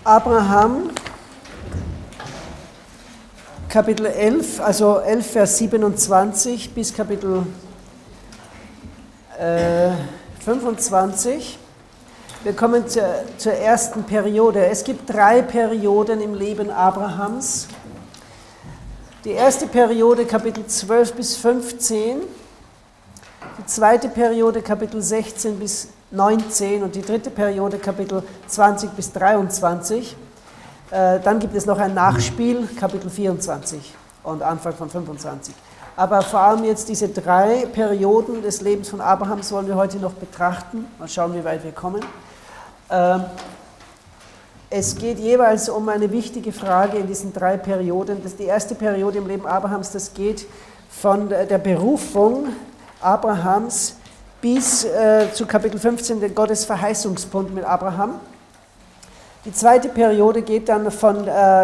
Abraham, Kapitel 11, also 11, Vers 27 bis Kapitel 25. Wir kommen zur ersten Periode. Es gibt 3 Perioden im Leben Abrahams. Die erste Periode, Kapitel 12 bis 15. Die zweite Periode, Kapitel 16 bis 19. Und die dritte Periode, Kapitel 20 bis 23. Dann gibt es noch ein Nachspiel, Kapitel 24 und Anfang von 25. Aber vor allem jetzt diese 3 Perioden des Lebens von Abrahams wollen wir heute noch betrachten. Mal schauen, wie weit wir kommen. Es geht jeweils um eine wichtige Frage in diesen 3 Perioden. Die erste Periode im Leben Abrahams, das geht von der Berufung Abrahams bis zu Kapitel 15, der Gottes Verheißungsbund mit Abraham. Die zweite Periode geht dann von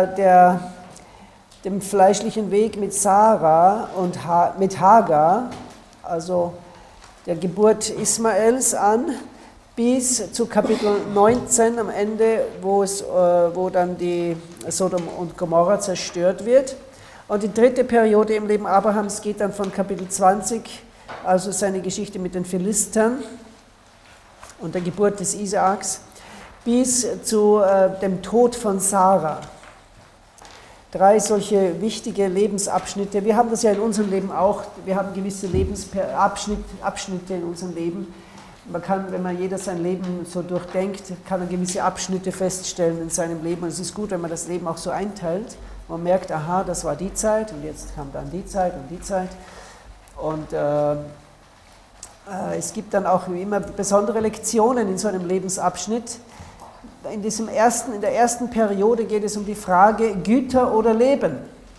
dem fleischlichen Weg mit Sarah und mit Hagar, also der Geburt Ismaels an, bis zu Kapitel 19 am Ende, wo dann die Sodom und Gomorra zerstört wird. Und die dritte Periode im Leben Abrahams geht dann von Kapitel 20, also seine Geschichte mit den Philistern und der Geburt des Isaaks, bis zu dem Tod von Sarah. 3 solche wichtige Lebensabschnitte. Wir haben das ja in unserem Leben auch. Wir haben gewisse Lebensabschnitte in unserem Leben. Man kann, wenn man jeder sein Leben so durchdenkt, kann man gewisse Abschnitte feststellen in seinem Leben. Und es ist gut, wenn man das Leben auch so einteilt. Man merkt, aha, das war die Zeit und jetzt kam dann die Zeit und die Zeit. Und es gibt dann auch wie immer besondere Lektionen in so einem Lebensabschnitt. In der ersten Periode geht es um die Frage Güter oder Leben.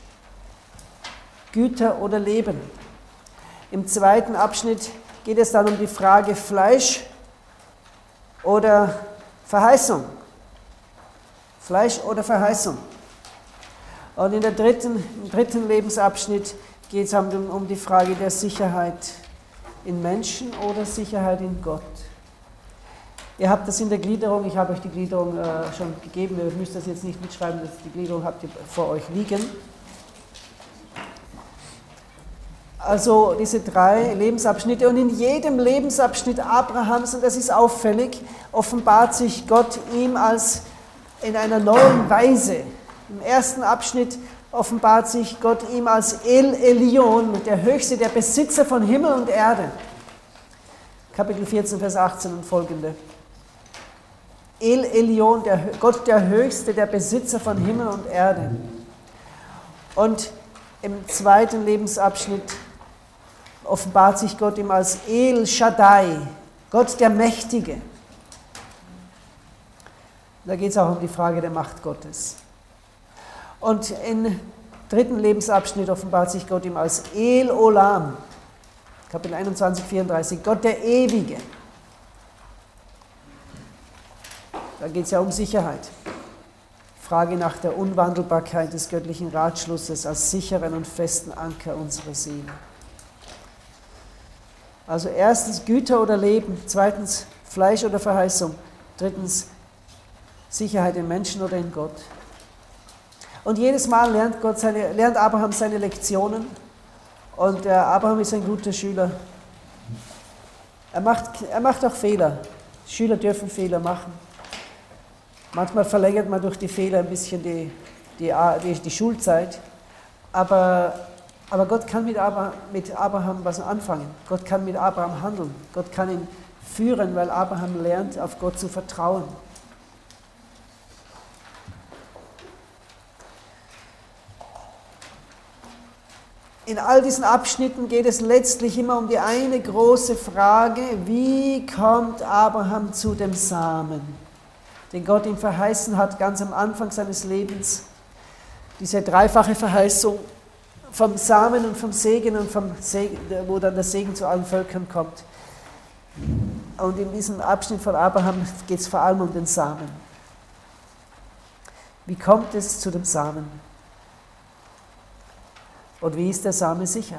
Güter oder Leben. Im zweiten Abschnitt geht es dann um die Frage Fleisch oder Verheißung. Fleisch oder Verheißung. Und im dritten Lebensabschnitt geht es um die Frage der Sicherheit in Menschen oder Sicherheit in Gott. Ihr habt das in der Gliederung, ich habe euch die Gliederung schon gegeben, ihr müsst das jetzt nicht mitschreiben, die Gliederung habt ihr vor euch liegen. Also diese 3 Lebensabschnitte und in jedem Lebensabschnitt Abrahams, und das ist auffällig, offenbart sich Gott ihm als in einer neuen Weise. Im ersten Abschnitt offenbart sich Gott ihm als El Elyon, der Höchste, der Besitzer von Himmel und Erde. Kapitel 14, Vers 18 und folgende. El Elyon, Gott der Höchste, der Besitzer von Himmel und Erde. Und im zweiten Lebensabschnitt offenbart sich Gott ihm als El Shaddai, Gott der Mächtige. Da geht es auch um die Frage der Macht Gottes. Und im dritten Lebensabschnitt offenbart sich Gott ihm als El Olam, Kapitel 21, 34, Gott der Ewige. Da geht es ja um Sicherheit. Frage nach der Unwandelbarkeit des göttlichen Ratschlusses als sicheren und festen Anker unserer Seele. Also erstens Güter oder Leben, zweitens Fleisch oder Verheißung, drittens Sicherheit in Menschen oder in Gott. Und jedes Mal lernt Abraham seine Lektionen und Abraham ist ein guter Schüler. Er macht auch Fehler. Schüler dürfen Fehler machen. Manchmal verlängert man durch die Fehler ein bisschen die Schulzeit, aber Gott kann mit Abraham was anfangen. Gott kann mit Abraham handeln. Gott kann ihn führen, weil Abraham lernt, auf Gott zu vertrauen. In all diesen Abschnitten geht es letztlich immer um die eine große Frage, wie kommt Abraham zu dem Samen, den Gott ihm verheißen hat, ganz am Anfang seines Lebens. Diese dreifache Verheißung vom Samen und vom Segen und wo dann der Segen zu allen Völkern kommt. Und in diesem Abschnitt von Abraham geht es vor allem um den Samen. Wie kommt es zu dem Samen? Und wie ist der Same sicher?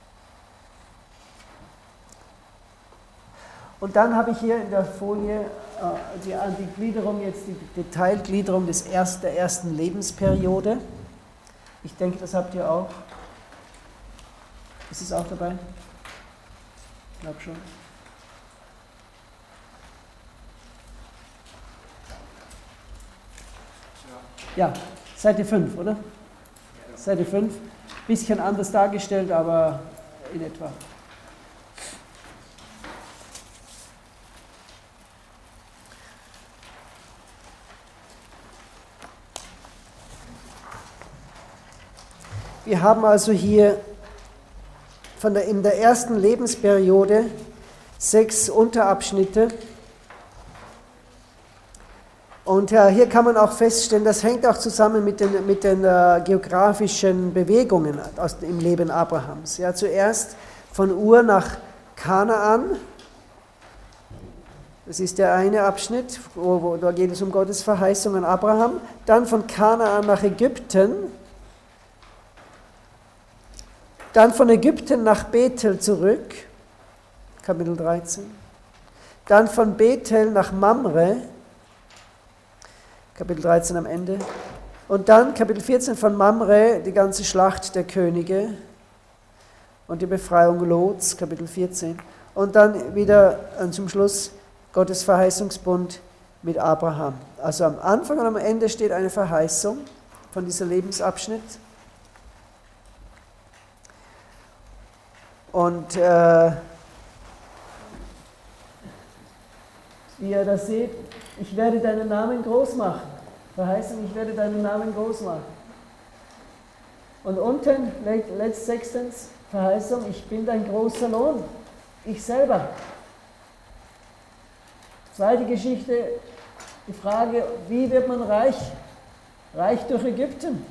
Und dann habe ich hier in der Folie die Gliederung jetzt, die Detailgliederung der ersten Lebensperiode. Ich denke, das habt ihr auch. Ist es auch dabei? Ich glaube schon. Ja, Seite 5, oder? Seite 5. Bisschen anders dargestellt, aber in etwa. Wir haben also hier in der ersten Lebensperiode 6 Unterabschnitte. Und hier kann man auch feststellen, das hängt auch zusammen mit den geografischen Bewegungen im Leben Abrahams. Ja, zuerst von Ur nach Kanaan, das ist der eine Abschnitt, da geht es um Gottes Verheißung an Abraham. Dann von Kanaan nach Ägypten, dann von Ägypten nach Bethel zurück, Kapitel 13. Dann von Bethel nach Mamre, Kapitel 13 am Ende. Und dann Kapitel 14 von Mamre, die ganze Schlacht der Könige und die Befreiung Lots, Kapitel 14. Und dann wieder zum Schluss Gottes Verheißungsbund mit Abraham. Also am Anfang und am Ende steht eine Verheißung von diesem Lebensabschnitt. Und wie ihr das seht, ich werde deinen Namen groß machen. Verheißung, ich werde deinen Namen groß machen. Und unten, sechstens, Verheißung, ich bin dein großer Lohn. Ich selber. Zweite Geschichte, die Frage, wie wird man reich? Reich durch Ägypten.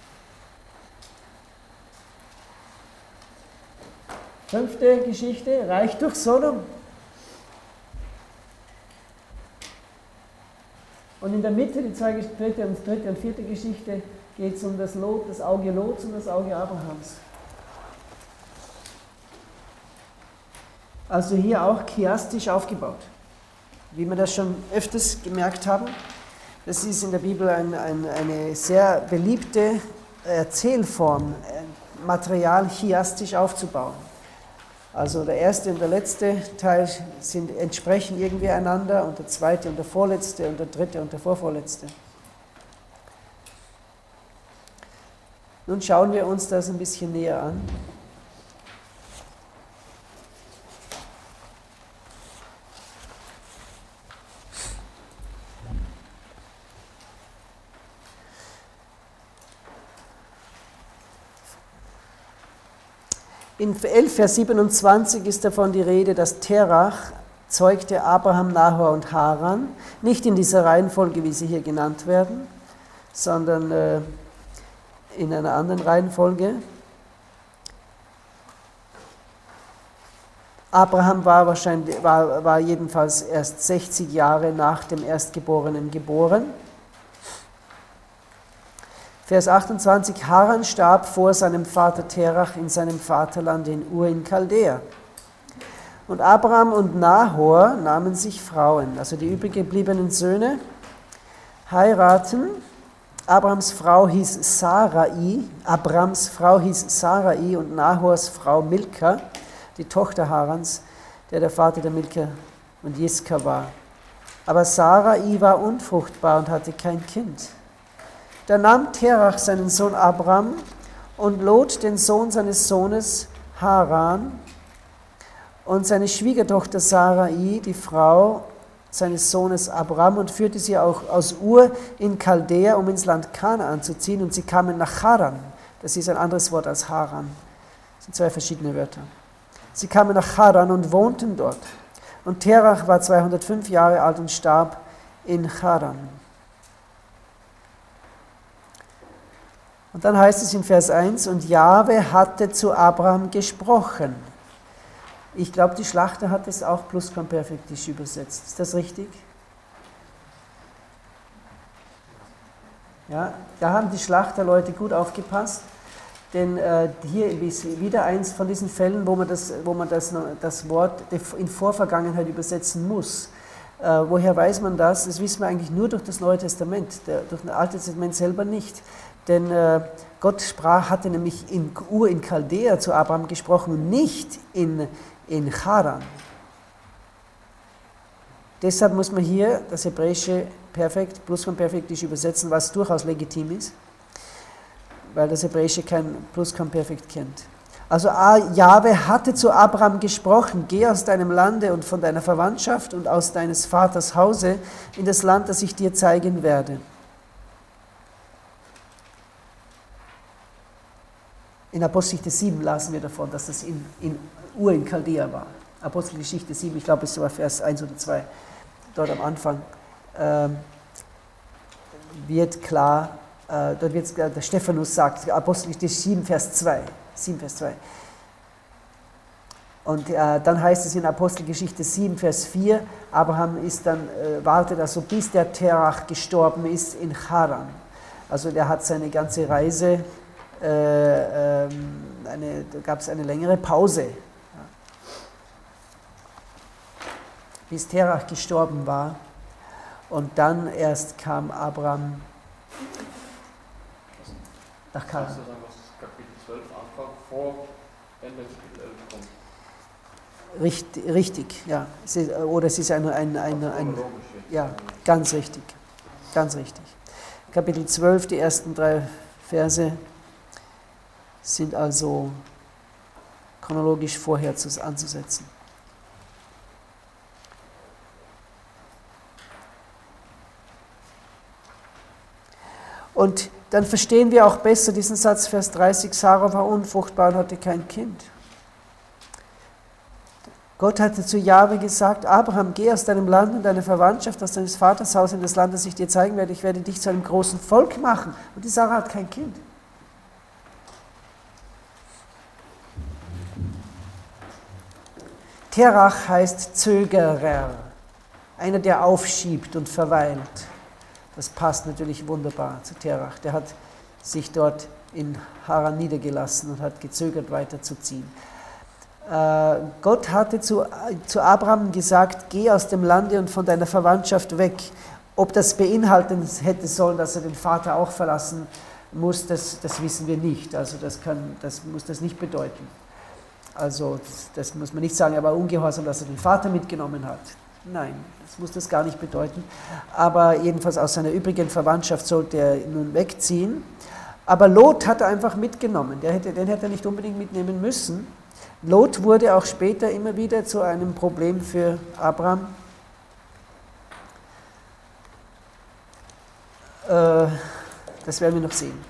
Fünfte Geschichte, reich durch Sodom. Und in der Mitte, die dritte und vierte Geschichte, geht es um das Auge Lots und das Auge Abrahams. Also hier auch chiastisch aufgebaut. Wie wir das schon öfters gemerkt haben, das ist in der Bibel eine sehr beliebte Erzählform, Material chiastisch aufzubauen. Also der erste und der letzte Teil entsprechen irgendwie einander und der zweite und der vorletzte und der dritte und der vorvorletzte. Nun schauen wir uns das ein bisschen näher an. In 11, Vers 27 ist davon die Rede, dass Terach zeugte Abraham, Nahor und Haran, nicht in dieser Reihenfolge, wie sie hier genannt werden, sondern in einer anderen Reihenfolge. Abraham war jedenfalls erst 60 Jahre nach dem Erstgeborenen geboren. Vers 28, Haran starb vor seinem Vater Terach in seinem Vaterland in Ur in Chaldea. Und Abraham und Nahor nahmen sich Frauen, also die übrig gebliebenen Söhne, heiraten. Abrams Frau hieß Sarai und Nahors Frau Milka, die Tochter Harans, der Vater der Milka und Jiska war. Aber Sarai war unfruchtbar und hatte kein Kind. Da nahm Terach seinen Sohn Abram und Lot den Sohn seines Sohnes Haran und seine Schwiegertochter Sarai, die Frau seines Sohnes Abram, und führte sie auch aus Ur in Chaldea, um ins Land Kanaan zu ziehen, und sie kamen nach Haran. Das ist ein anderes Wort als Haran. Das sind zwei verschiedene Wörter. Sie kamen nach Haran und wohnten dort. Und Terach war 205 Jahre alt und starb in Haran. Und dann heißt es in Vers 1, und Jahwe hatte zu Abraham gesprochen. Ich glaube, die Schlachter hat es auch plusquamperfektisch übersetzt. Ist das richtig? Ja, da haben die Schlachterleute gut aufgepasst, denn hier ist wieder eins von diesen Fällen, wo man das Wort in Vorvergangenheit übersetzen muss. Woher weiß man das? Das wissen wir eigentlich nur durch das Neue Testament, durch das Alte Testament selber nicht. Denn Gott hatte nämlich in Chaldea zu Abraham gesprochen und nicht in Charan. Deshalb muss man hier das hebräische Perfekt, Plusquamperfekt übersetzen, was durchaus legitim ist, weil das hebräische kein Plusquamperfekt kennt. Also Jahwe hatte zu Abraham gesprochen, geh aus deinem Lande und von deiner Verwandtschaft und aus deines Vaters Hause in das Land, das ich dir zeigen werde. In Apostelgeschichte 7 lasen wir davon, dass das in Chaldea war. Apostelgeschichte 7, ich glaube es war Vers 1 oder 2, dort am Anfang wird klar, dort wird der Stephanus sagt, Apostelgeschichte 7, Vers 2. 7, Vers 2. Und dann heißt es in Apostelgeschichte 7, Vers 4, Abraham wartet also bis der Terach gestorben ist in Charan. Also der hat seine ganze Reise, da gab es eine längere Pause. Bis Terach gestorben war und dann erst kam Abraham nach Charan. Kannst du sagen, was Kapitel 12 Anfang vor Ende Kapitel 11 kommt? Richtig, ja. Oder es ist ein ja, ganz richtig, ganz richtig. Kapitel 12, die ersten 3 Verse sind also chronologisch vorher anzusetzen. Und dann verstehen wir auch besser diesen Satz, Vers 30, Sarah war unfruchtbar und hatte kein Kind. Gott hatte zu Jahwe gesagt, Abraham, geh aus deinem Land und deiner Verwandtschaft, aus deines Vaters Haus in das Land, das ich dir zeigen werde. Ich werde dich zu einem großen Volk machen. Und die Sarah hat kein Kind. Terach heißt Zögerer, einer, der aufschiebt und verweilt. Das passt natürlich wunderbar zu Terach. Der hat sich dort in Haran niedergelassen und hat gezögert, weiterzuziehen. Gott hatte zu Abraham gesagt, geh aus dem Lande und von deiner Verwandtschaft weg. Ob das beinhalten hätte sollen, dass er den Vater auch verlassen muss, das wissen wir nicht. Also das muss das nicht bedeuten. Also das muss man nicht sagen, er war ungehorsam, dass er den Vater mitgenommen hat. Nein, das muss das gar nicht bedeuten. Aber jedenfalls aus seiner übrigen Verwandtschaft sollte er nun wegziehen. Aber Lot hat er einfach mitgenommen. Den hätte er nicht unbedingt mitnehmen müssen. Lot wurde auch später immer wieder zu einem Problem für Abraham. Das werden wir noch sehen.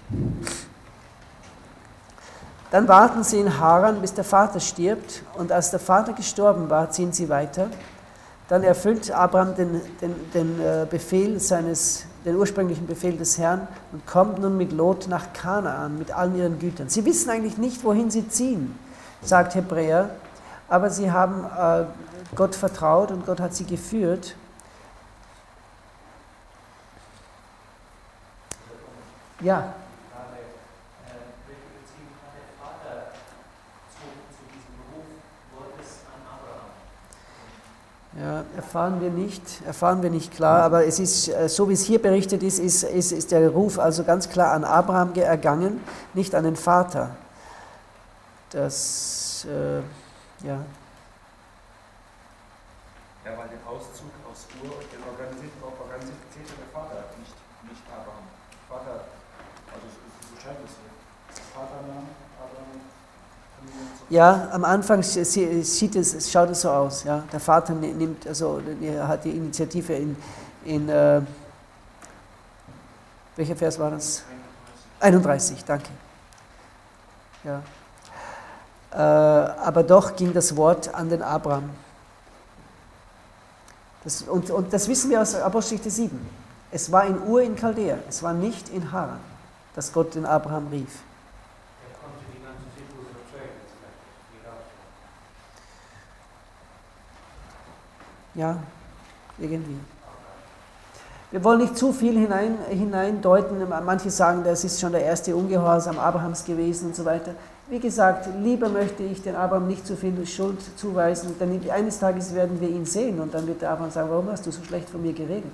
Dann warten sie in Haran, bis der Vater stirbt. Und als der Vater gestorben war, ziehen sie weiter. Dann erfüllt Abraham den ursprünglichen Befehl des Herrn und kommt nun mit Lot nach Kanaan mit allen ihren Gütern. Sie wissen eigentlich nicht, wohin sie ziehen, sagt Hebräer, aber sie haben Gott vertraut und Gott hat sie geführt. Ja. Welche Beziehung hat der Vater zu diesem Beruf Gottes an Abraham? Ja, erfahren wir nicht klar, aber es ist, so wie es hier berichtet ist der Ruf also ganz klar an Abraham ergangen, nicht an den Vater. Das, ja. Ja, weil den Auszug aus Ur, den organisierte der Vater, nicht Abraham. Vater, also so scheint es hier. Vaternamen, Abraham, Familie und so. Ja, am Anfang schaut es so aus. Ja. Der Vater hat die Initiative in welcher Vers war das? 31, danke. Ja. Aber doch ging das Wort an den Abraham. Und das wissen wir aus Apostelgeschichte 7. Es war in Ur in Chaldea, es war nicht in Haran, dass Gott den Abraham rief. Er konnte die ganze Situation erzeugen, Ja, irgendwie. Wir wollen nicht zu viel hineindeuten. Manche sagen, das ist schon der erste Ungehorsam Abrahams gewesen und so weiter. wie gesagt, lieber möchte ich den Abraham nicht so viel Schuld zuweisen, denn eines Tages werden wir ihn sehen und dann wird der Abraham sagen, warum hast du so schlecht von mir geredet?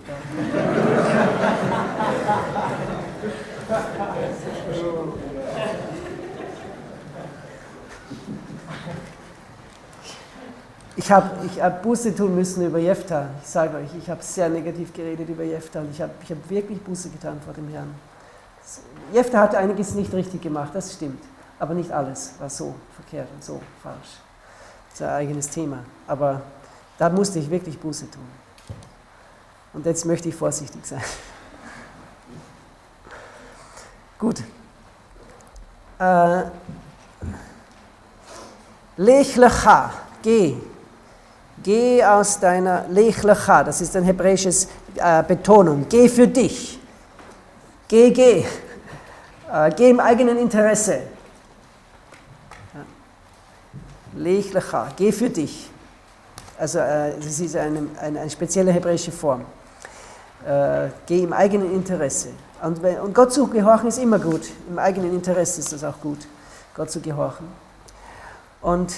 Ich hab Buße tun müssen über Jephtha. Ich sage euch, ich habe sehr negativ geredet über Jephtha und ich hab wirklich Buße getan vor dem Herrn. Jephtha hat einiges nicht richtig gemacht, das stimmt. Aber nicht alles war so verkehrt und so falsch. Das ist ein eigenes Thema. Aber da musste ich wirklich Buße tun. Und jetzt möchte ich vorsichtig sein. Gut. Lech lecha, geh. Geh aus deiner Lech lecha, das ist ein hebräisches Betonung. Geh für dich. Geh. Geh im eigenen Interesse. Lech lecha, geh für dich. Also das ist eine spezielle hebräische Form. Geh im eigenen Interesse. Und Gott zu gehorchen ist immer gut. Im eigenen Interesse ist das auch gut, Gott zu gehorchen. Und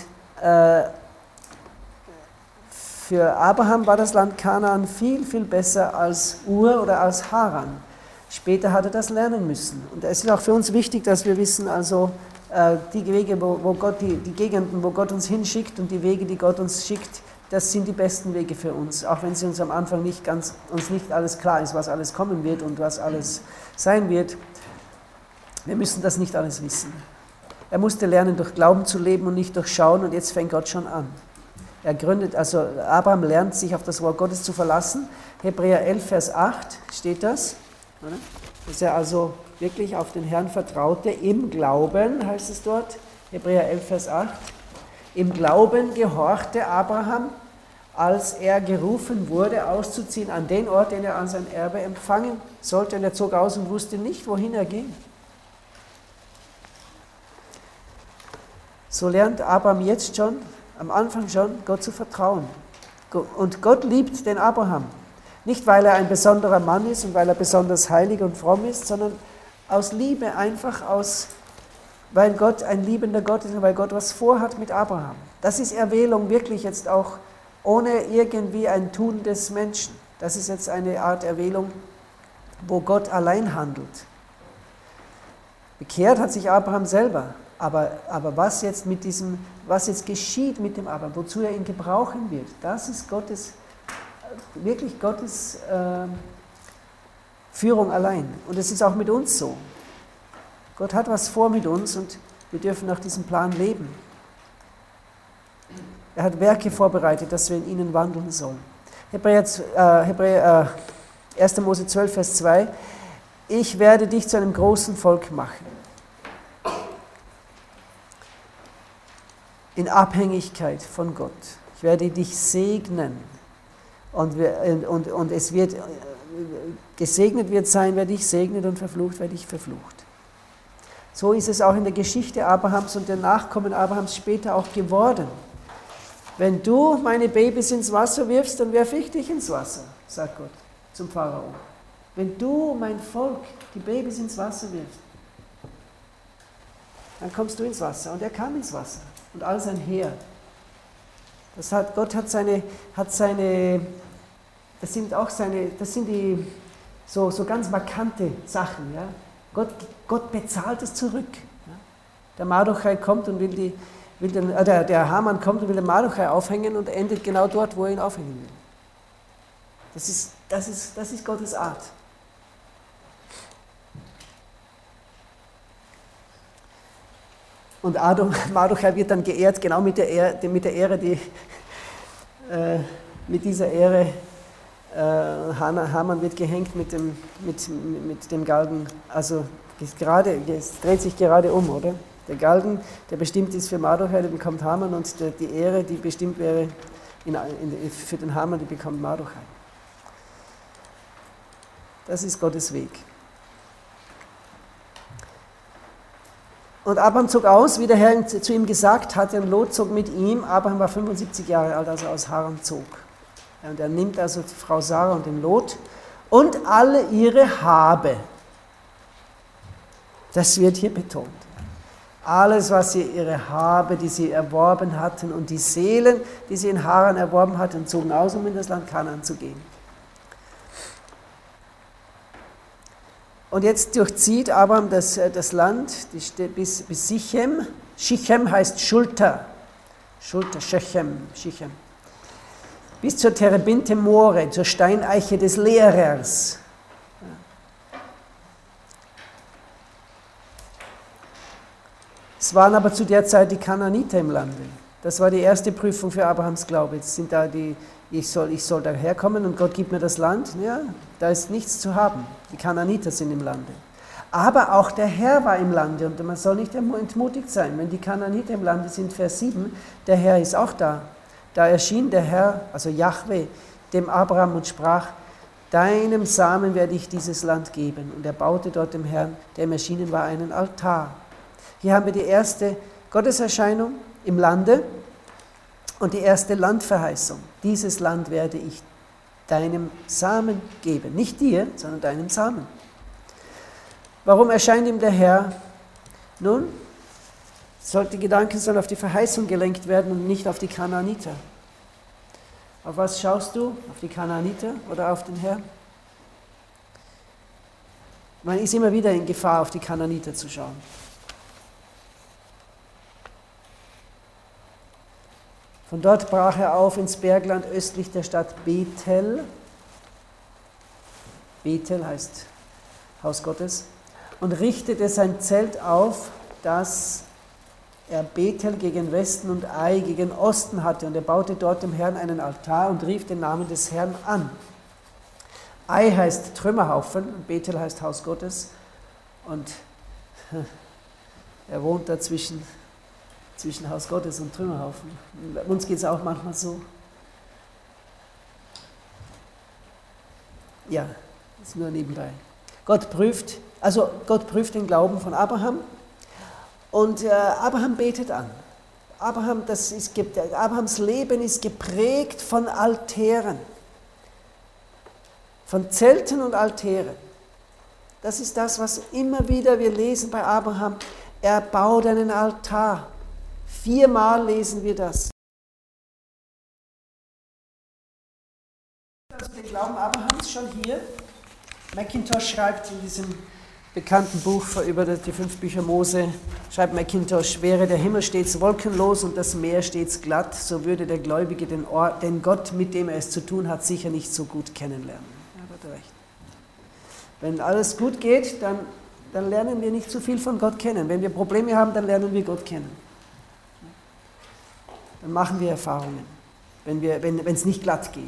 für Abraham war das Land Kanaan viel, viel besser als Ur oder als Haran. Später hat er das lernen müssen. Und es ist auch für uns wichtig, dass wir wissen, also die Wege, wo Gott, die Gegenden, wo Gott uns hinschickt und die Wege, die Gott uns schickt, das sind die besten Wege für uns. Auch wenn sie uns am Anfang uns nicht alles klar ist, was alles kommen wird und was alles sein wird. Wir müssen das nicht alles wissen. Er musste lernen, durch Glauben zu leben und nicht durch Schauen und jetzt fängt Gott schon an. Abraham lernt, sich auf das Wort Gottes zu verlassen. Hebräer 11, Vers 8 steht das. Dass er also wirklich auf den Herrn vertraute, im Glauben, heißt es dort, Hebräer 11, Vers 8. Im Glauben gehorchte Abraham, als er gerufen wurde, auszuziehen an den Ort, den er an sein Erbe empfangen sollte. Und er zog aus und wusste nicht, wohin er ging. So lernt Abraham jetzt schon, am Anfang schon, Gott zu vertrauen. Und Gott liebt den Abraham. Nicht, weil er ein besonderer Mann ist und weil er besonders heilig und fromm ist, sondern aus Liebe, einfach weil Gott ein liebender Gott ist und weil Gott was vorhat mit Abraham. Das ist Erwählung wirklich jetzt auch ohne irgendwie ein Tun des Menschen. Das ist jetzt eine Art Erwählung, wo Gott allein handelt. Bekehrt hat sich Abraham selber. Aber was jetzt geschieht mit dem Abraham, wozu er ihn gebrauchen wird, das ist wirklich Gottes Führung allein. Und es ist auch mit uns so. Gott hat was vor mit uns und wir dürfen nach diesem Plan leben. Er hat Werke vorbereitet, dass wir in ihnen wandeln sollen. 1. Mose 12, Vers 2. Ich werde dich zu einem großen Volk machen. In Abhängigkeit von Gott. Ich werde dich segnen. Und es wird gesegnet wird sein, wer dich segnet, und verflucht, wer dich verflucht. So ist es auch in der Geschichte Abrahams und der Nachkommen Abrahams später auch geworden. Wenn du meine Babys ins Wasser wirfst, dann werfe ich dich ins Wasser, sagt Gott zum Pharao. Wenn du mein Volk, die Babys ins Wasser wirfst, dann kommst du ins Wasser. Und er kam ins Wasser. Und all sein Heer. Gott hat seine, das sind die so ganz markante Sachen. Ja? Gott bezahlt es zurück. Ja? Der Mardochai kommt und der Haman kommt und will den Mardochai aufhängen und endet genau dort, wo er ihn aufhängen will. Das ist Gottes Art. Und Mardochai wird dann geehrt, genau mit dieser Ehre. Haman wird gehängt mit dem Galgen. Also es dreht sich gerade um, oder? Der Galgen, der bestimmt ist für Mardochai, der bekommt Haman, und die Ehre, die bestimmt wäre für den Haman, die bekommt Mardochai. Das ist Gottes Weg. Und Abraham zog aus, wie der Herr zu ihm gesagt hatte, und Lot zog mit ihm. Abraham war 75 Jahre alt, als er aus Haran zog. Und er nimmt also die Frau Sarah und den Lot und alle ihre Habe. Das wird hier betont. alles, was sie, ihre Habe, die sie erworben hatten und die Seelen, die sie in Haran erworben hatten, und zogen aus, um in das Land Kanaan zu gehen. Und jetzt durchzieht Abraham das Land bis Sichem. Sichem heißt Schulter. Schulter, Shechem. Bis zur Terebinte More, zur Steineiche des Lehrers. Es waren aber zu der Zeit die Kanaaniter im Lande. Das war die erste Prüfung für Abrahams Glaube. Jetzt sind da ich soll daherkommen und Gott gibt mir das Land. Ja, da ist nichts zu haben. Die Kanaaniter sind im Lande. Aber auch der Herr war im Lande und man soll nicht entmutigt sein. Wenn die Kanaaniter im Lande sind, Vers 7, der Herr ist auch da. Da erschien der Herr, also Jahwe, dem Abraham und sprach, deinem Samen werde ich dieses Land geben. Und er baute dort dem Herrn, der ihm erschienen war, einen Altar. Hier haben wir die erste Gotteserscheinung im Lande und die erste Landverheißung. Dieses Land werde ich deinem Samen geben. Nicht dir, sondern deinem Samen. Warum erscheint ihm der Herr? Nun, die Gedanken sollen auf die Verheißung gelenkt werden und nicht auf die Kanaaniter. Auf was schaust du? Auf die Kanaaniter oder auf den Herrn? Man ist immer wieder in Gefahr, auf die Kanaaniter zu schauen. Von dort brach er auf ins Bergland östlich der Stadt Bethel. Bethel heißt Haus Gottes. Und richtete sein Zelt auf, dass er Bethel gegen Westen und Ai gegen Osten hatte. Und er baute dort dem Herrn einen Altar und rief den Namen des Herrn an. Ai heißt Trümmerhaufen und Bethel heißt Haus Gottes. Und er wohnt da zwischen Haus Gottes und Trümmerhaufen. Uns geht es auch manchmal so. Ja, das ist nur nebenbei. Gott prüft den Glauben von Abraham und Abraham betet an. Abrahams Leben ist geprägt von Altären, von Zelten und Altären. Das ist das, was immer wieder wir lesen bei Abraham. Er baut einen Altar. 4-mal lesen wir das. Also den Glauben Abrahams schon hier. Mackintosh schreibt in diesem bekannten Buch über die 5 Bücher Mose, schreibt Mackintosh, wäre der Himmel stets wolkenlos und das Meer stets glatt, so würde der Gläubige den Gott, mit dem er es zu tun hat, sicher nicht so gut kennenlernen. Ja, da hat er recht. Wenn alles gut geht, dann lernen wir nicht zu viel von Gott kennen. Wenn wir Probleme haben, dann lernen wir Gott kennen. Dann machen wir Erfahrungen, wenn es nicht glatt geht.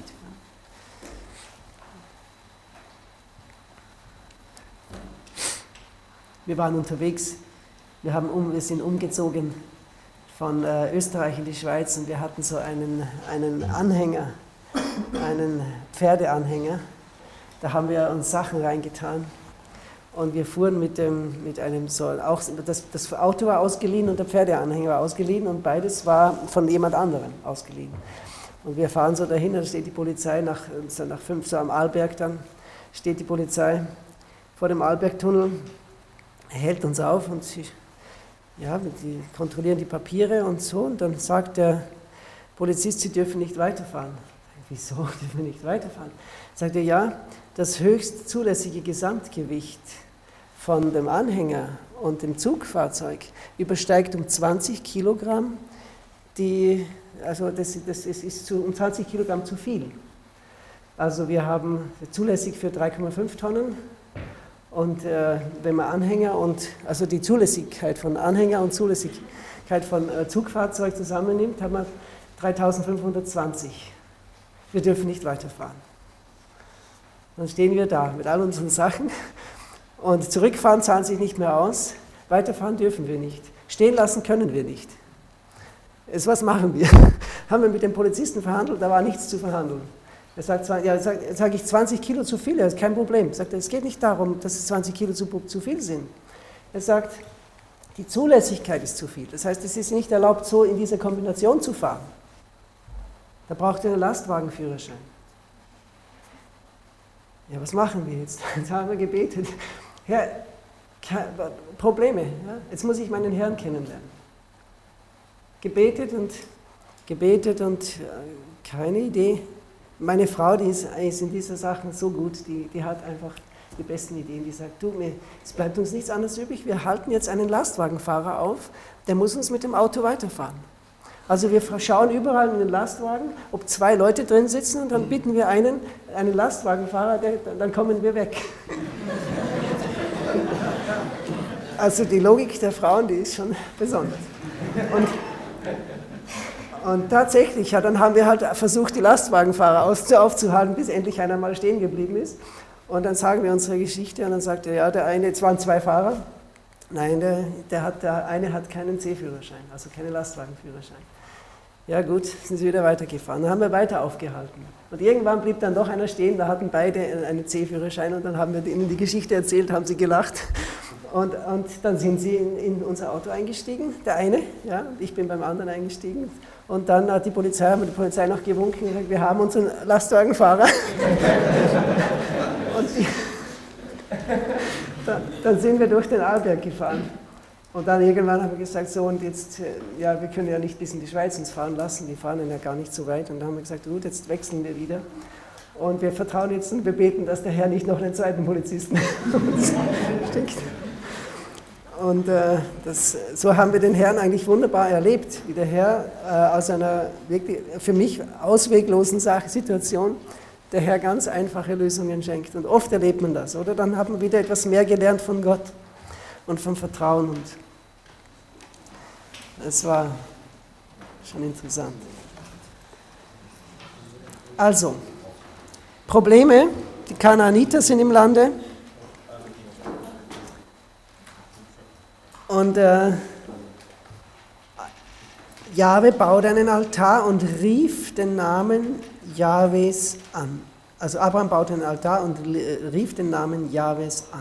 Wir waren unterwegs, wir sind umgezogen von Österreich in die Schweiz und wir hatten so einen Anhänger, einen Pferdeanhänger. Da haben wir uns Sachen reingetan und wir fuhren mit einem das Auto war ausgeliehen und der Pferdeanhänger war ausgeliehen und beides war von jemand anderem ausgeliehen. Und wir fahren so dahin, da steht die Polizei, nach 5 so am Arlberg dann, steht die Polizei vor dem Arlbergtunnel, hält uns auf und die kontrollieren die Papiere und so und dann sagt der Polizist, Sie dürfen nicht weiterfahren. Wieso dürfen wir nicht weiterfahren? Sagt er, ja, das höchst zulässige Gesamtgewicht von dem Anhänger und dem Zugfahrzeug übersteigt um 20 Kilogramm, das ist um 20 Kilogramm zu viel. Also wir haben zulässig für 3,5 Tonnen. Und wenn man Anhänger also die Zulässigkeit von Anhänger und Zulässigkeit von Zugfahrzeug zusammennimmt, haben wir 3520. Wir dürfen nicht weiterfahren. Dann stehen wir da mit all unseren Sachen und zurückfahren zahlt sich nicht mehr aus, weiterfahren dürfen wir nicht, stehen lassen können wir nicht. Was machen wir? Haben wir mit dem Polizisten verhandelt, da war nichts zu verhandeln. Er sagt, sage ich 20 Kilo zu viel, das ist kein Problem. Er sagt, es geht nicht darum, dass es 20 Kilo zu viel sind. Er sagt, die Zulässigkeit ist zu viel. Das heißt, es ist nicht erlaubt, so in dieser Kombination zu fahren. Da braucht ihr einen Lastwagenführerschein. Ja, was machen wir jetzt? Jetzt haben wir gebetet. Herr, Probleme. Ja? Jetzt muss ich meinen Herrn kennenlernen. Gebetet und keine Idee. Meine Frau, die ist in dieser Sache so gut, die hat einfach die besten Ideen. Die sagt, du, es bleibt uns nichts anderes übrig, wir halten jetzt einen Lastwagenfahrer auf, der muss uns mit dem Auto weiterfahren. Also wir schauen überall in den Lastwagen, ob 2 Leute drin sitzen und dann bitten wir einen Lastwagenfahrer, dann kommen wir weg. Also die Logik der Frauen, die ist schon besonders. Und tatsächlich, ja, dann haben wir halt versucht, die Lastwagenfahrer aufzuhalten, bis endlich einer mal stehen geblieben ist. Und dann sagen wir unsere Geschichte und dann sagt er, ja, der eine, es waren 2 Fahrer, nein, der eine hat keinen C-Führerschein, also keinen Lastwagenführerschein. Ja gut, sind sie wieder weitergefahren. Dann haben wir weiter aufgehalten. Und irgendwann blieb dann doch einer stehen, da hatten beide einen C-Führerschein und dann haben wir ihnen die Geschichte erzählt, haben sie gelacht. Und dann sind sie in unser Auto eingestiegen, der eine, ja, ich bin beim anderen eingestiegen. Und dann haben die Polizei noch gewunken und gesagt, wir haben unseren Lastwagenfahrer. Und dann sind wir durch den Arlberg gefahren. Und dann irgendwann haben wir gesagt, so und jetzt, ja, wir können ja nicht bis in die Schweiz uns fahren lassen, die fahren ja gar nicht so weit. Und dann haben wir gesagt, gut, jetzt wechseln wir wieder. Und wir vertrauen jetzt und wir beten, dass der Herr nicht noch einen zweiten Polizisten uns schickt. Und so haben wir den Herrn eigentlich wunderbar erlebt, wie der Herr aus einer wirklich für mich ausweglosen Situation der Herr ganz einfache Lösungen schenkt. Und oft erlebt man das, oder? Dann hat man wieder etwas mehr gelernt von Gott und vom Vertrauen. Und es war schon interessant. Also, Probleme, die Kanaaniter sind im Lande. Und Jahwe baut einen Altar und rief den Namen Jahwes an. Also Abraham baut einen Altar und rief den Namen Jahwes an.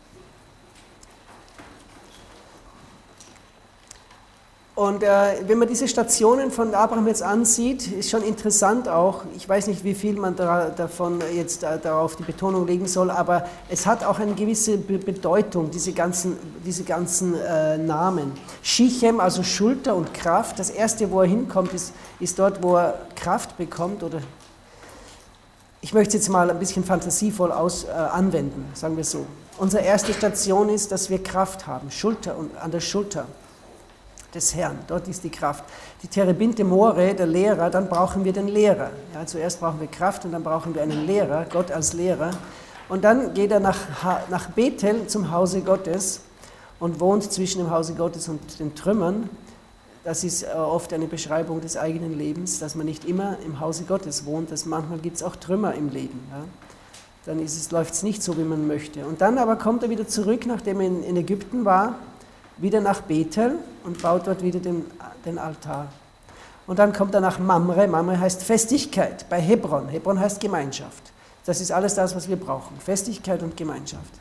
Und wenn man diese Stationen von Abraham jetzt ansieht, ist schon interessant auch, ich weiß nicht, wie viel man davon jetzt darauf die Betonung legen soll, aber es hat auch eine gewisse Bedeutung, diese ganzen Namen. Shichem, also Schulter und Kraft, das erste, wo er hinkommt, ist dort, wo er Kraft bekommt, oder ich möchte es jetzt mal ein bisschen fantasievoll anwenden, sagen wir so. Unsere erste Station ist, dass wir Kraft haben, Schulter und an der Schulter des Herrn, dort ist die Kraft. Die Terebinte More, der Lehrer, dann brauchen wir den Lehrer. Ja, zuerst brauchen wir Kraft und dann brauchen wir einen Lehrer, Gott als Lehrer. Und dann geht er nach Bethel zum Hause Gottes und wohnt zwischen dem Hause Gottes und den Trümmern. Das ist oft eine Beschreibung des eigenen Lebens, dass man nicht immer im Hause Gottes wohnt, dass manchmal gibt es auch Trümmer im Leben. Ja. Dann läuft es nicht so, wie man möchte. Und dann aber kommt er wieder zurück, nachdem er in Ägypten war, wieder nach Bethel und baut dort wieder den Altar. Und dann kommt er nach Mamre. Mamre heißt Festigkeit bei Hebron. Hebron heißt Gemeinschaft. Das ist alles das, was wir brauchen. Festigkeit und Gemeinschaft.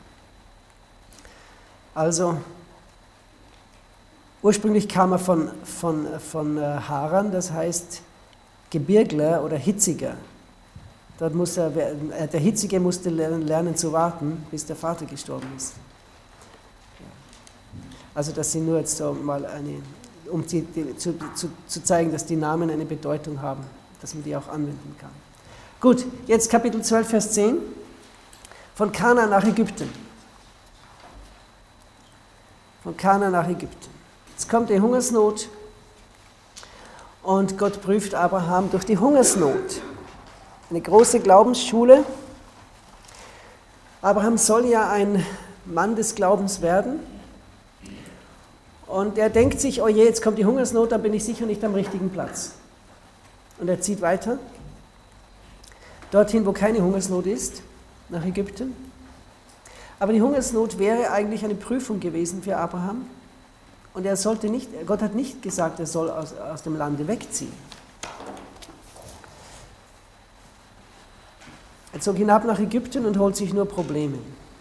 Also, ursprünglich kam er von Haran, das heißt Gebirgler oder Hitziger. Dort der Hitzige musste lernen zu warten, bis der Vater gestorben ist. Also das sind nur jetzt so mal um zu zeigen, dass die Namen eine Bedeutung haben, dass man die auch anwenden kann. Gut, jetzt Kapitel 12, Vers 10. Von Kanaan nach Ägypten. Von Kanaan nach Ägypten. Jetzt kommt die Hungersnot und Gott prüft Abraham durch die Hungersnot. Eine große Glaubensschule. Abraham soll ja ein Mann des Glaubens werden. Und er denkt sich, oh je, jetzt kommt die Hungersnot, dann bin ich sicher nicht am richtigen Platz. Und er zieht weiter, dorthin, wo keine Hungersnot ist, nach Ägypten. Aber die Hungersnot wäre eigentlich eine Prüfung gewesen für Abraham. Und Gott hat nicht gesagt, er soll aus dem Lande wegziehen. Er zog hinab nach Ägypten und holt sich nur Probleme.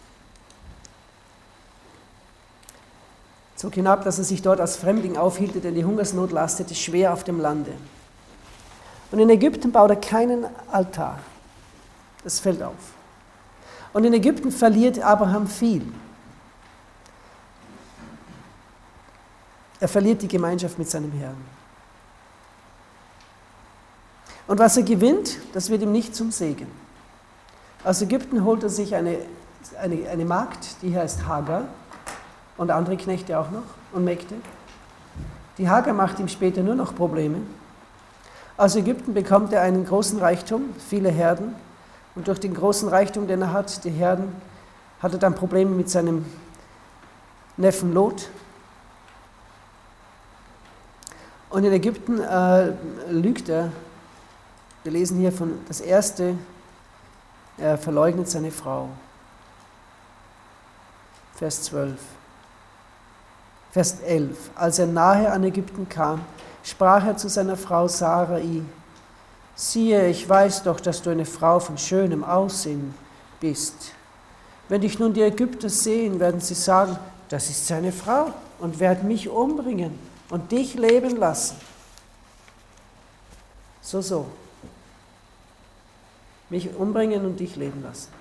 Zog hinab, dass er sich dort als Fremdling aufhielte, denn die Hungersnot lastete schwer auf dem Lande. Und in Ägypten baut er keinen Altar. Das fällt auf. Und in Ägypten verliert Abraham viel. Er verliert die Gemeinschaft mit seinem Herrn. Und was er gewinnt, das wird ihm nicht zum Segen. Aus Ägypten holt er sich eine Magd, die heißt Hagar, und andere Knechte auch noch und Mägde. Die Hagar macht ihm später nur noch Probleme. Aus Ägypten bekommt er einen großen Reichtum, viele Herden, und durch den großen Reichtum, den er hat, die Herden, hat er dann Probleme mit seinem Neffen Lot. Und in Ägypten lügt er. Wir lesen hier von das Erste, er verleugnet seine Frau. Vers 12. Vers 11. Als er nahe an Ägypten kam, sprach er zu seiner Frau Sarai: Siehe, ich weiß doch, dass du eine Frau von schönem Aussehen bist. Wenn dich nun die Ägypter sehen, werden sie sagen, das ist seine Frau, und werden mich umbringen und dich leben lassen. So. Mich umbringen und dich leben lassen.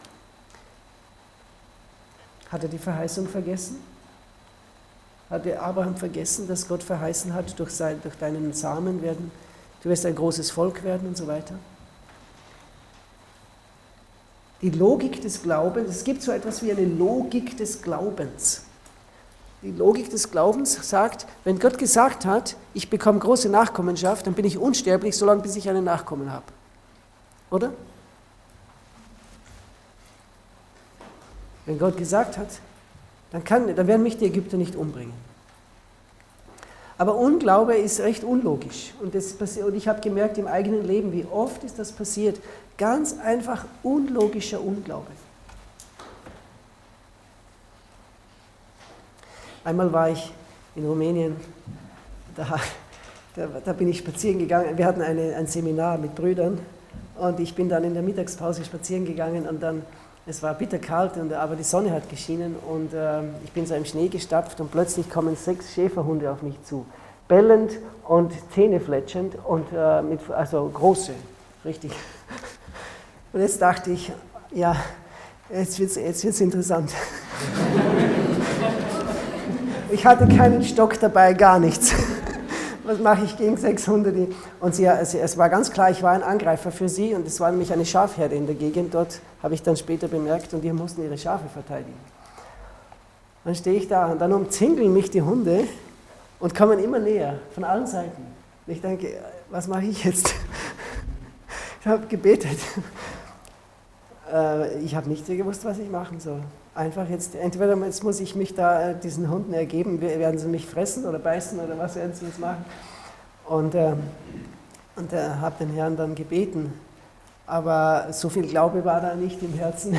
Hat er die Verheißung vergessen? Hat der Abraham vergessen, dass Gott verheißen hat, durch deinen Samen du wirst ein großes Volk werden und so weiter? Die Logik des Glaubens, es gibt so etwas wie eine Logik des Glaubens. Die Logik des Glaubens sagt, wenn Gott gesagt hat, ich bekomme große Nachkommenschaft, dann bin ich unsterblich, solange bis ich einen Nachkommen habe. Oder? Wenn Gott gesagt hat, dann werden mich die Ägypter nicht umbringen. Aber Unglaube ist recht unlogisch. Und ich habe gemerkt im eigenen Leben, wie oft ist das passiert. Ganz einfach unlogischer Unglaube. Einmal war ich in Rumänien, da bin ich spazieren gegangen. Wir hatten ein Seminar mit Brüdern und ich bin dann in der Mittagspause spazieren gegangen und dann, es war bitterkalt, aber die Sonne hat geschienen und ich bin so im Schnee gestapft und plötzlich kommen 6 Schäferhunde auf mich zu, bellend und zähnefletschend und also große, richtig. Und jetzt dachte ich, ja, jetzt wird's interessant. Ich hatte keinen Stock dabei, gar nichts. Was mache ich gegen 6 Hunde? Und es war ganz klar, ich war ein Angreifer für sie und es war nämlich eine Schafherde in der Gegend. Dort habe ich dann später bemerkt und die mussten ihre Schafe verteidigen. Dann stehe ich da und dann umzingeln mich die Hunde und kommen immer näher, von allen Seiten. Und ich denke, was mache ich jetzt? Ich habe gebetet. Ich habe nicht gewusst, was ich machen soll. Einfach entweder jetzt muss ich mich da diesen Hunden ergeben, werden sie mich fressen oder beißen oder was werden sie jetzt machen. Und habe den Herrn dann gebeten. Aber so viel Glaube war da nicht im Herzen.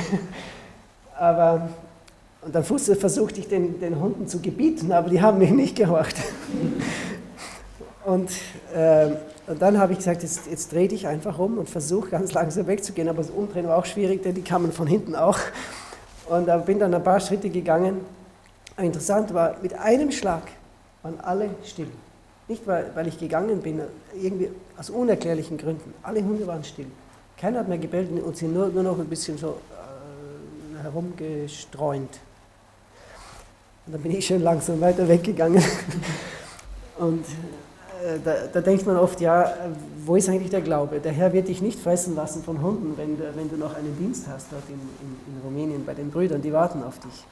Und dann versuchte ich den Hunden zu gebieten, aber die haben mich nicht gehorcht. Und dann habe ich gesagt, jetzt dreh dich einfach um und versuche ganz langsam wegzugehen. Aber das Umdrehen war auch schwierig, denn die kamen von hinten auch. Und bin dann ein paar Schritte gegangen. Interessant war, mit einem Schlag waren alle still. Nicht, weil ich gegangen bin, irgendwie aus unerklärlichen Gründen. Alle Hunde waren still. Keiner hat mehr gebellt und sie nur noch ein bisschen so herumgestreunt. Und dann bin ich schön langsam weiter weggegangen. Und da denkt man oft, ja, wo ist eigentlich der Glaube? Der Herr wird dich nicht fressen lassen von Hunden, wenn du noch einen Dienst hast dort in Rumänien bei den Brüdern, die warten auf dich.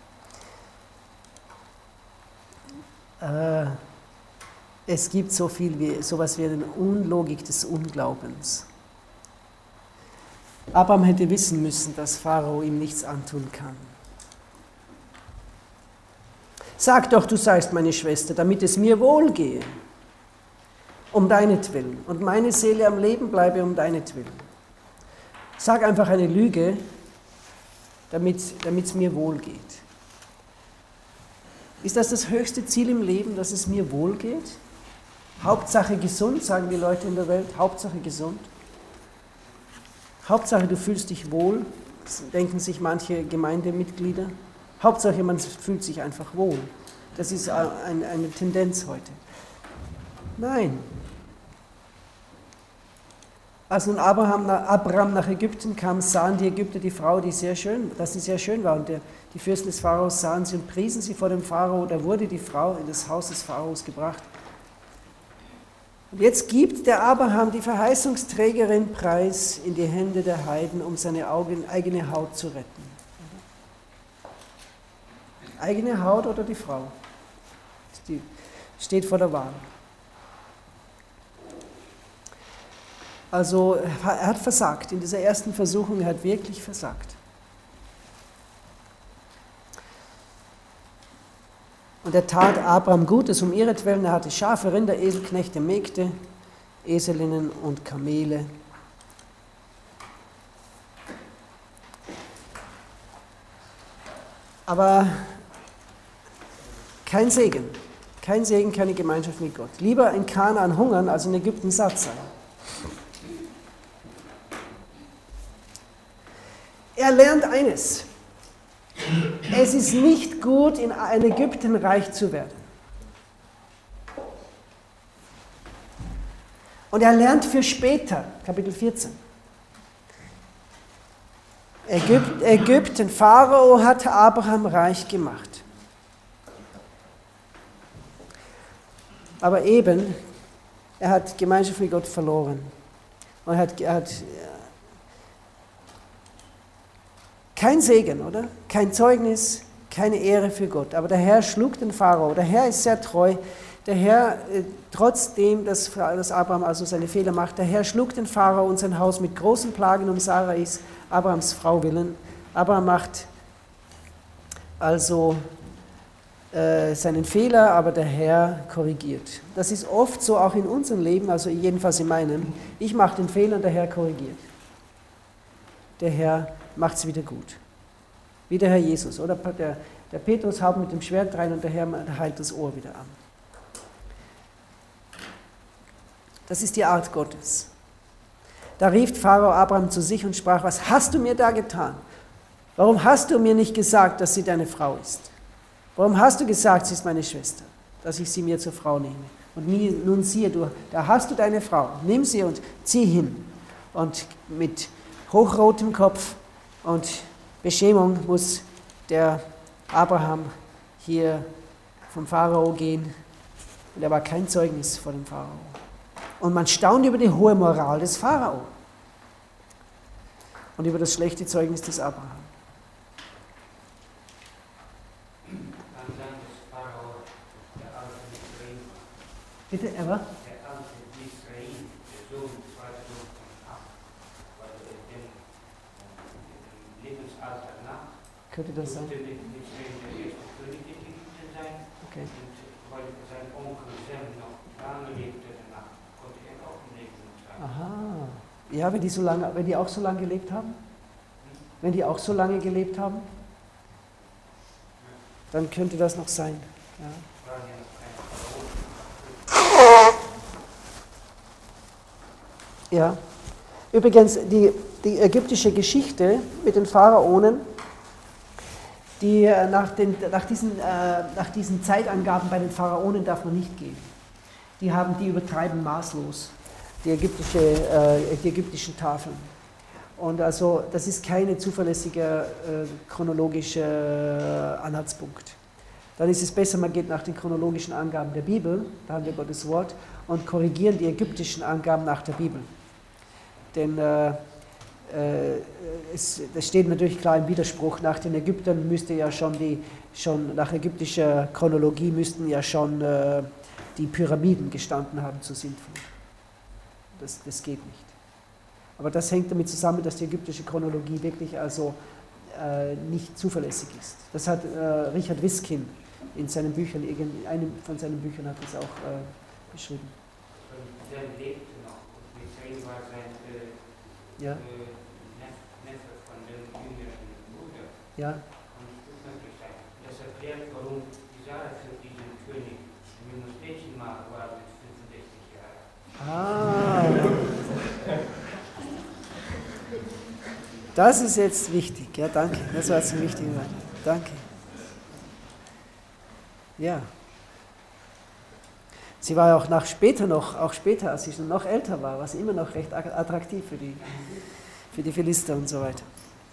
Es gibt sowas wie eine Unlogik des Unglaubens. Abraham hätte wissen müssen, dass Pharao ihm nichts antun kann. Sag doch, du seist meine Schwester, damit es mir wohlgehe. Um deinetwillen und meine Seele am Leben bleibe um deinetwillen. Sag einfach eine Lüge, damit es mir wohl geht. Ist das höchste Ziel im Leben, dass es mir wohl geht? Hauptsache gesund, sagen die Leute in der Welt. Hauptsache gesund. Hauptsache du fühlst dich wohl, denken sich manche Gemeindemitglieder. Hauptsache man fühlt sich einfach wohl. Das ist eine Tendenz heute. Nein. Als nun Abraham nach Ägypten kam, sahen die Ägypter die Frau, dass sie sehr schön war. Und die Fürsten des Pharaos sahen sie und priesen sie vor dem Pharao. Da wurde die Frau in das Haus des Pharaos gebracht. Und jetzt gibt der Abraham die Verheißungsträgerin preis in die Hände der Heiden, um seine eigene Haut zu retten. Eigene Haut oder die Frau? Die steht vor der Wahl. Also er hat versagt in dieser ersten Versuchung, er hat wirklich versagt. Und er tat Abraham Gutes um ihretwillen, er hatte Schafe, Rinder, Eselknechte, Mägde, Eselinnen und Kamele. Aber kein Segen, keine Gemeinschaft mit Gott. Lieber in Kanaan hungern, als in Ägypten satt sein. Er lernt eines: Es ist nicht gut, in Ägypten reich zu werden. Und er lernt für später, Kapitel 14. Ägypten, Pharao hat Abraham reich gemacht. Aber eben, er hat Gemeinschaft mit Gott verloren. Und er hat kein Segen, oder? Kein Zeugnis, keine Ehre für Gott. Aber der Herr schlug den Pharao. Der Herr ist sehr treu. Der Herr, trotzdem, dass Abraham also seine Fehler macht, der Herr schlug den Pharao und sein Haus mit großen Plagen um Sarais, Abrahams Frau willen. Abraham macht also seinen Fehler, aber der Herr korrigiert. Das ist oft so auch in unserem Leben, also jedenfalls in meinem. Ich mache den Fehler und der Herr korrigiert. Der Herr macht es wieder gut. Wie der Herr Jesus, oder? Der Petrus haut mit dem Schwert rein und der Herr heilt das Ohr wieder an. Das ist die Art Gottes. Da rief Pharao Abraham zu sich und sprach: Was hast du mir da getan? Warum hast du mir nicht gesagt, dass sie deine Frau ist? Warum hast du gesagt, sie ist meine Schwester, dass ich sie mir zur Frau nehme? Und nun siehe du, da hast du deine Frau, nimm sie und zieh hin. Und mit hochrotem Kopf und Beschämung muss der Abraham hier vom Pharao gehen. Und er war kein Zeugnis vor dem Pharao. Und man staunt über die hohe Moral des Pharao und über das schlechte Zeugnis des Abraham. Bitte, er war? Der alte Israel, der Sohn, zweiter Sohn von Ab, weil er dem Lebensalter nach Könnte das sein? durfte Israel der erste König in Ägypten sein. Okay. Und weil sein Onkel Sem noch lange lebte danach, konnte er auch im Leben sein. Aha. Ja, wenn die auch so lange gelebt haben? Wenn die auch so lange gelebt haben? Dann könnte das noch sein. Ja. Ja, übrigens, die ägyptische Geschichte mit den Pharaonen, die nach diesen Zeitangaben bei den Pharaonen darf man nicht gehen. Die übertreiben maßlos die ägyptischen Tafeln. Und also das ist kein zuverlässiger chronologischer Anhaltspunkt. Dann ist es besser, man geht nach den chronologischen Angaben der Bibel, da haben wir Gottes Wort, und korrigieren die ägyptischen Angaben nach der Bibel. Denn das steht natürlich klar im Widerspruch. Nach den Ägyptern müsste ja schon nach ägyptischer Chronologie müssten ja schon die Pyramiden gestanden haben zur Sintflut. Das geht nicht. Aber das hängt damit zusammen, dass die ägyptische Chronologie wirklich also nicht zuverlässig ist. Das hat Richard Wiskin in seinen Büchern, in einem von seinen Büchern hat das auch beschrieben. Sem lebte noch und Michael war sein Ja. Neffe von dem jüngeren Bruder. Ja. Und möglich sein. Das erklärt, warum die Sarah für diesen König ein junges Mädchen war mit 65 Jahren. Das ist jetzt wichtig. Ja, danke. Das war jetzt ein wichtiger Wort. Danke. Ja. Sie war ja auch später, als sie schon noch älter war, war sie immer noch recht attraktiv für die Philister und so weiter.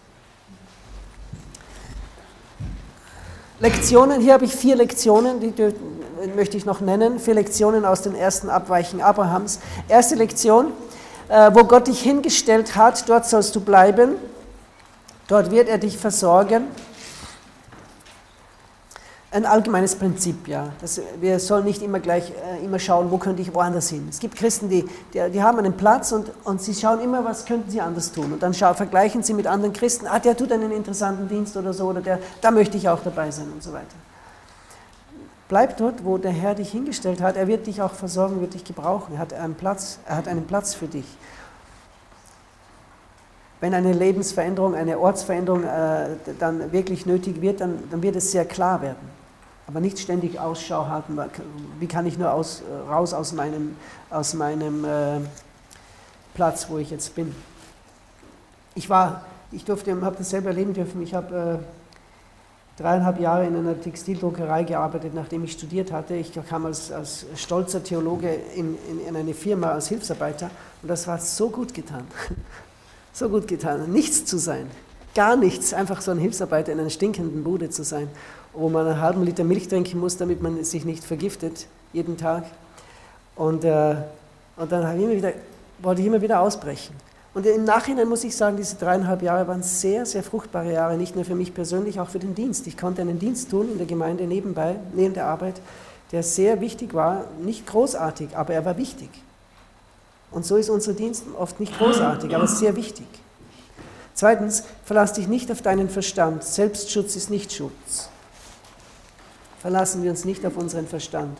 Lektionen, hier habe ich 4 Lektionen, die möchte ich noch nennen, 4 Lektionen aus den ersten Abweichen Abrahams. Erste Lektion, wo Gott dich hingestellt hat, dort sollst du bleiben, dort wird er dich versorgen. Ein allgemeines Prinzip, ja. Wir sollen nicht immer gleich immer schauen, wo könnte ich woanders hin. Es gibt Christen, die haben einen Platz und sie schauen immer, was könnten sie anders tun. Und dann vergleichen sie mit anderen Christen, der tut einen interessanten Dienst oder so, oder da möchte ich auch dabei sein und so weiter. Bleib dort, wo der Herr dich hingestellt hat. Er wird dich auch versorgen, wird dich gebrauchen. Er hat einen Platz für dich. Wenn eine Lebensveränderung, eine Ortsveränderung dann wirklich nötig wird, dann wird es sehr klar werden. Aber nicht ständig Ausschau halten, wie kann ich nur raus aus meinem Platz, wo ich jetzt bin. Ich habe das selber erleben dürfen. Ich habe 3,5 Jahre in einer Textildruckerei gearbeitet, nachdem ich studiert hatte. Ich kam als stolzer Theologe in eine Firma als Hilfsarbeiter und das war so gut getan. So gut getan, nichts zu sein, gar nichts, einfach so ein Hilfsarbeiter in einer stinkenden Bude zu sein, wo man einen halben Liter Milch trinken muss, damit man sich nicht vergiftet, jeden Tag. Und dann wollte ich immer wieder ausbrechen. Und im Nachhinein muss ich sagen, diese 3,5 Jahre waren sehr, sehr fruchtbare Jahre, nicht nur für mich persönlich, auch für den Dienst. Ich konnte einen Dienst tun in der Gemeinde nebenbei, neben der Arbeit, der sehr wichtig war, nicht großartig, aber er war wichtig. Und so ist unser Dienst oft nicht großartig, aber sehr wichtig. Zweitens, verlass dich nicht auf deinen Verstand. Selbstschutz ist nicht Schutz. Verlassen wir uns nicht auf unseren Verstand,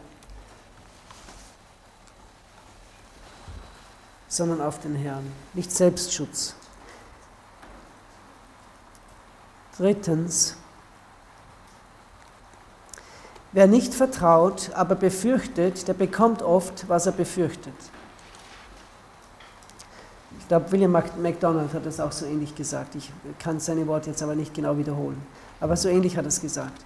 sondern auf den Herrn. Nicht Selbstschutz. Drittens, wer nicht vertraut, aber befürchtet, der bekommt oft, was er befürchtet. Ich glaube, William MacDonald hat das auch so ähnlich gesagt. Ich kann seine Worte jetzt aber nicht genau wiederholen. Aber so ähnlich hat er es gesagt.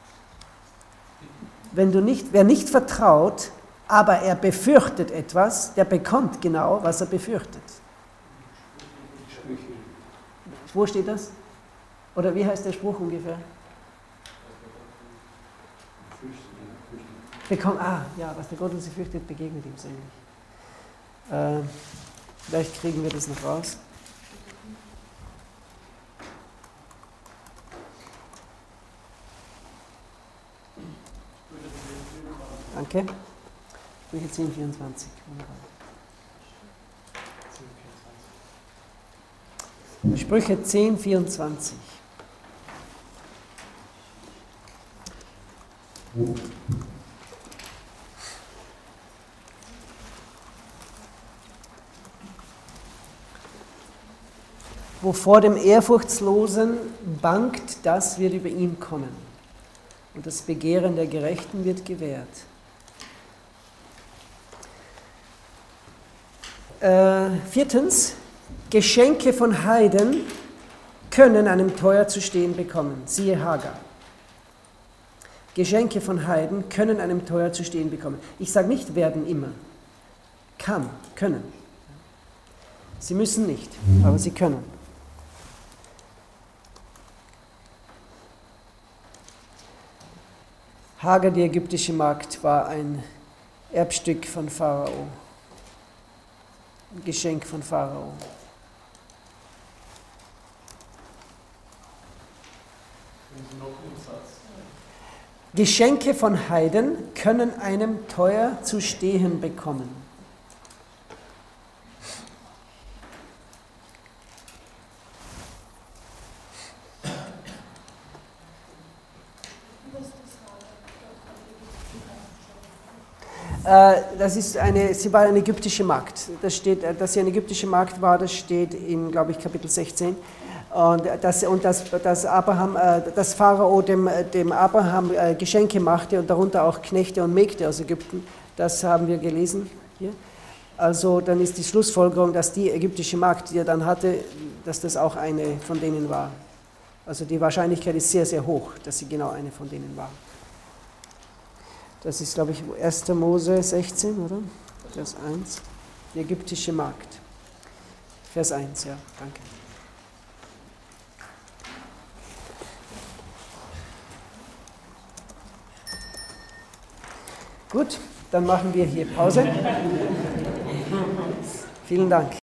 Wer nicht vertraut, aber er befürchtet etwas, der bekommt genau, was er befürchtet. Wo steht das? Oder wie heißt der Spruch ungefähr? Was der Gottlose fürchtet, begegnet ihm so ähnlich. Vielleicht kriegen wir das noch raus. Danke. Sprüche 10,24. Wunderbar. Sprüche 10,24. Wo vor dem Ehrfurchtslosen bangt, das wird über ihn kommen. Und das Begehren der Gerechten wird gewährt. Viertens, Geschenke von Heiden können einem teuer zu stehen bekommen. Siehe Hagar. Geschenke von Heiden können einem teuer zu stehen bekommen. Ich sage nicht werden immer. Können. Sie müssen nicht, aber sie können. Hagar, die ägyptische Magd, war ein Erbstück von Pharao. Ein Geschenk von Pharao. Geschenke von Heiden können einem teuer zu stehen bekommen. Sie war eine ägyptische Magd. Das steht, dass sie eine ägyptische Magd war, das steht in, glaube ich, Kapitel 16. Und dass Pharao dem Abraham Geschenke machte und darunter auch Knechte und Mägde aus Ägypten, das haben wir gelesen hier. Also dann ist die Schlussfolgerung, dass die ägyptische Magd, die er dann hatte, dass das auch eine von denen war. Also die Wahrscheinlichkeit ist sehr, sehr hoch, dass sie genau eine von denen war. Das ist, glaube ich, 1. Mose 16, oder? Vers 1. Die ägyptische Magd. Vers 1, ja, danke. Gut, dann machen wir hier Pause. Vielen Dank.